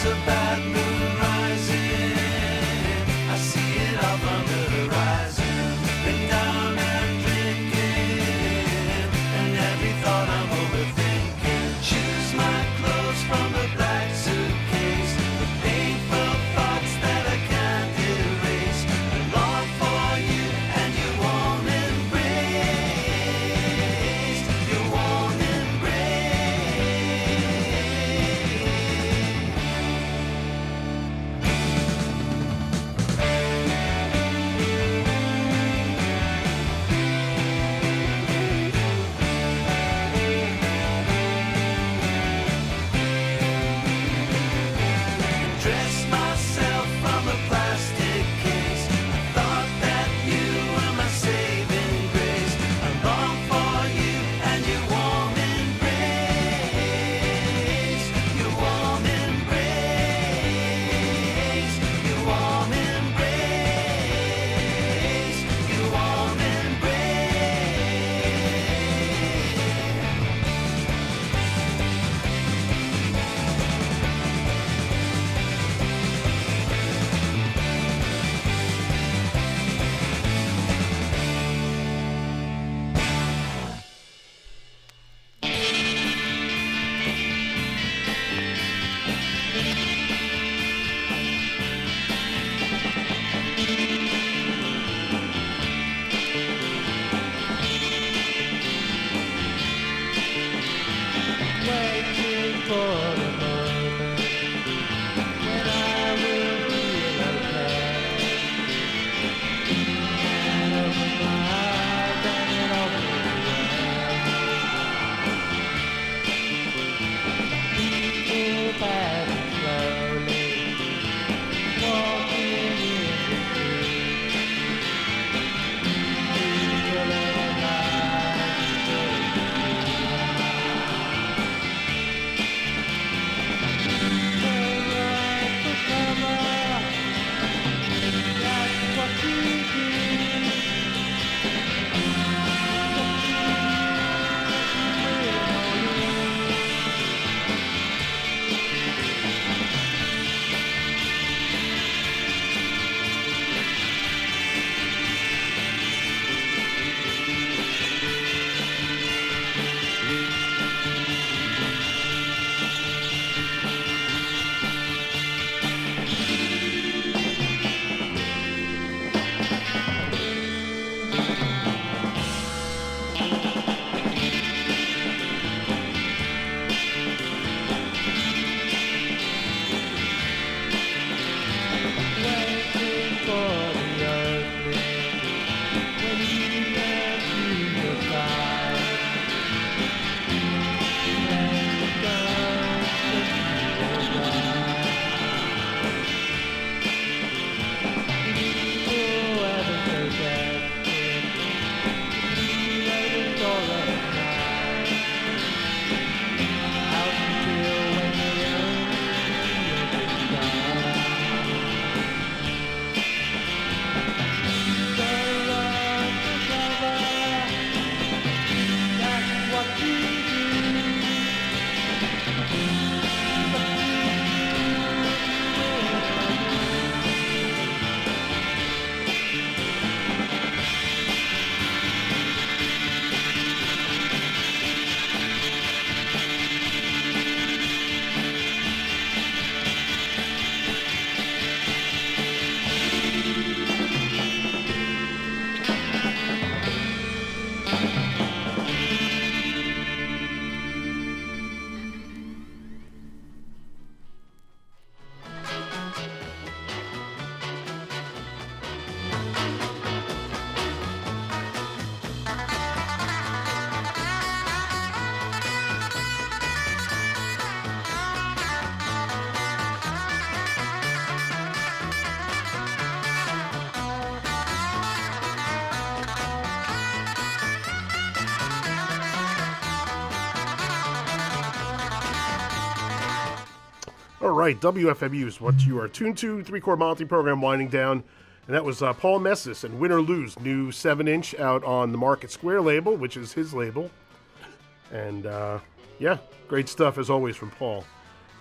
All right, WFMU is what you are tuned to. Three-Chord Monty program winding down. And that was Paul Messis and Win or Lose, new 7-inch out on the Market Square label, which is his label. And, yeah, great stuff as always from Paul.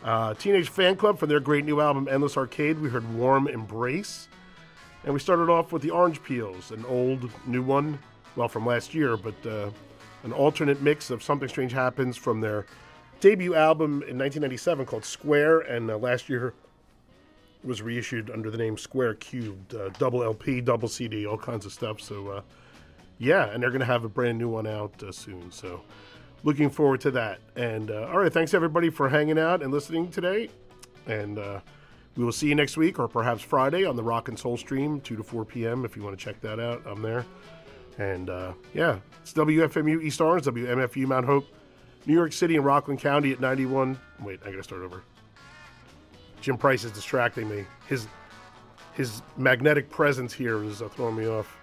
Teenage Fan Club from their great new album, Endless Arcade. We heard Warm Embrace. And we started off with the Orange Peels, an old, new one, well, from last year, but an alternate mix of Something Strange Happens from their debut album in 1997 called Square, and last year was reissued under the name Square Cubed, double LP, double CD, all kinds of stuff. So, yeah, and they're going to have a brand new one out soon. So, looking forward to that. And, all right, thanks everybody for hanging out and listening today. And we will see you next week or perhaps Friday on the Rock and Soul stream, 2 to 4 p.m. If you want to check that out, I'm there. And, yeah, it's WFMU East Orange, WMFU Mount Hope, New York City and Rockland County at 91. Wait, I got to start over. Jim Price is distracting me. His magnetic presence here is throwing me off.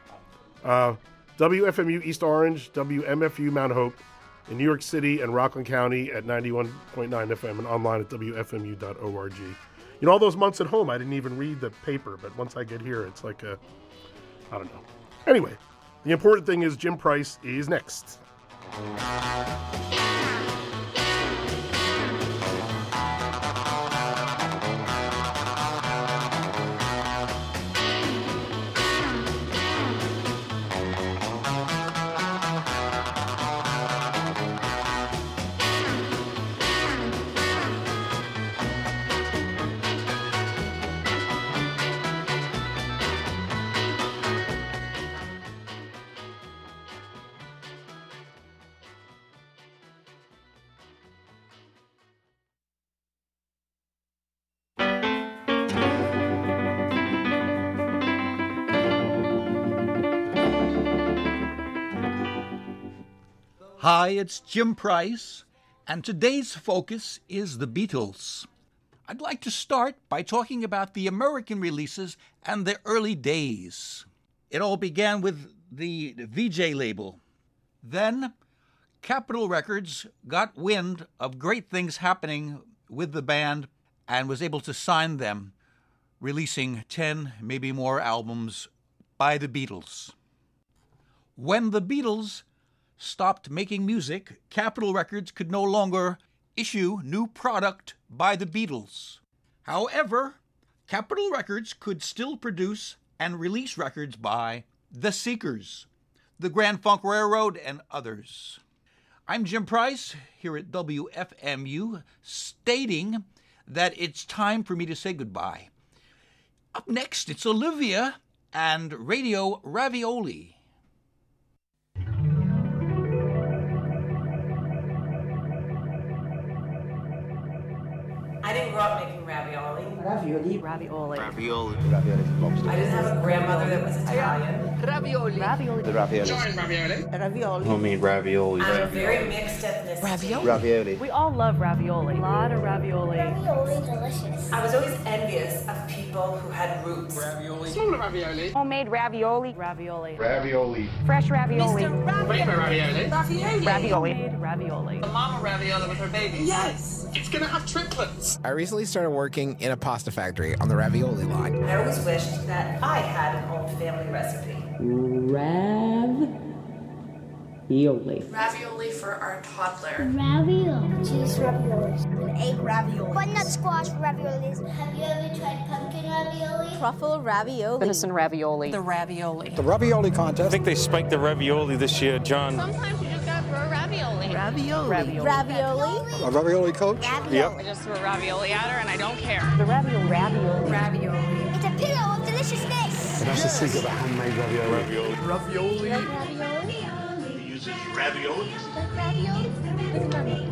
WFMU East Orange, WMFU Mount Hope in New York City and Rockland County at 91.9 FM and online at WFMU.org. You know, all those months at home, I didn't even read the paper, but once I get here, it's like I don't know. Anyway, the important thing is Jim Price is next. Hi, it's Jim Price, and today's focus is the Beatles. I'd like to start by talking about the American releases and their early days. It all began with the VJ label. Then, Capitol Records got wind of great things happening with the band and was able to sign them, releasing 10, maybe more albums by the Beatles. When the Beatles stopped making music, Capitol Records could no longer issue new product by the Beatles. However, Capitol Records could still produce and release records by The Seekers, the Grand Funk Railroad, and others. I'm Jim Price here at WFMU, stating that it's time for me to say goodbye. Up next, it's Olivia and Radio Ravioli. I didn't grow up making ravioli. Ravioli. Ravioli. Ravioli. Ravioli is lobster. I didn't have a grandmother that was Italian. Ravioli. Ravioli. The ravioli. Giant ravioli. Ravioli. Homemade ravioli. I'm a very mixed ethnicity. Ravioli. Ravioli. We all love ravioli. A lot of ravioli. Ravioli delicious. I was always envious of people who had roots. Ravioli. Smaller ravioli. Homemade ravioli. Ravioli. Ravioli. Fresh ravioli. Paper ravioli. Ravioli. Homemade ravioli. The mama ravioli with her babies. Yes. It's gonna have triplets. I recently started working in a pasta factory on the ravioli line. I always wished that I had an old family recipe. Ravioli. Ravioli for our toddler. Ravioli. Cheese raviolis. An egg ravioli. Butternut squash raviolis. Have you ever tried pumpkin ravioli? Truffle ravioli. Venison ravioli. The ravioli. The ravioli contest. I think they spiked the ravioli this year, John. Sometimes you just gotta throw ravioli. Ravioli. Ravioli. Ravioli. A ravioli coach? Ravioli. Yep. I just threw a ravioli at her and I don't care. The ravioli. Ravioli. Ravioli. It's a pillow of deliciousness. That's the secret of handmade ravioli. Ravioli. Ravioli. He uses ravioli. Ravioli. Look at mommy.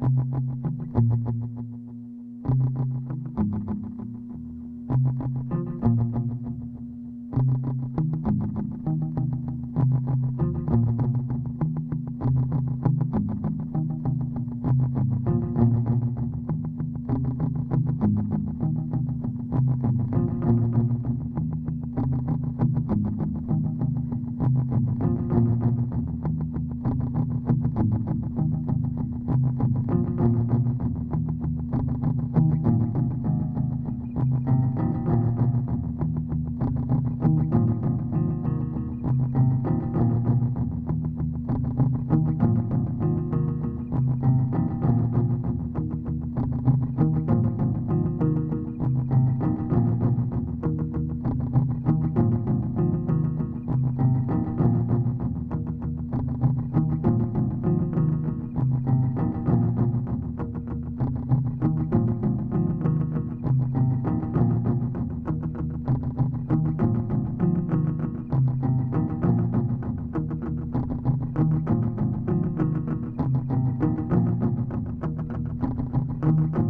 Thank you.